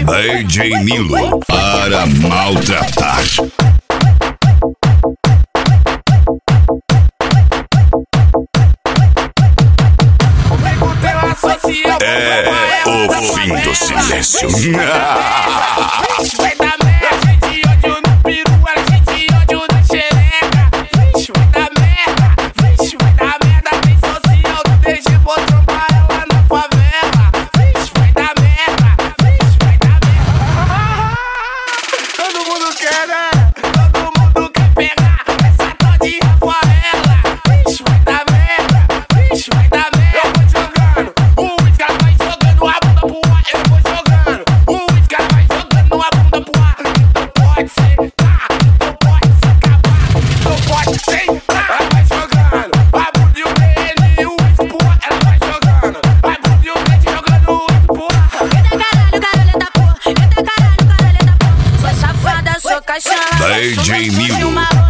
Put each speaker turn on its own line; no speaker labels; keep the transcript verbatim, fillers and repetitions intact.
D J Milo para maltratar. É o fim do silêncio.
Vai dar merda, gente ódio no peru, ela gente ódio na xereca. Vixe, vai dar merda, vixe, vai dar merda. Tem social do D G, vou trombar ela na favela. Vixe, vai dar merda, vixe, vai dar merda. Todo mundo quer, né? Todo mundo quer pegar essa tal de Rafaela. Vixe, vai dar merda, vixe, vai dar merda. Eu vou jogando, o Whisky vai jogando a bunda pro ar. Eu vou jogando, o Whisky vai jogando a bunda pro ar. Não pode sentar, não pode se acabar, não pode sentar. Ela vai jogando a bunda e o D N e o Whisky pro ar. Ela vai jogando a bunda e o D N jogando o Whisky pro ar.
Eita caralho, caralho da porra. Eita caralho, caralho da porra. Sou safada, sou caixão.
D J Milo.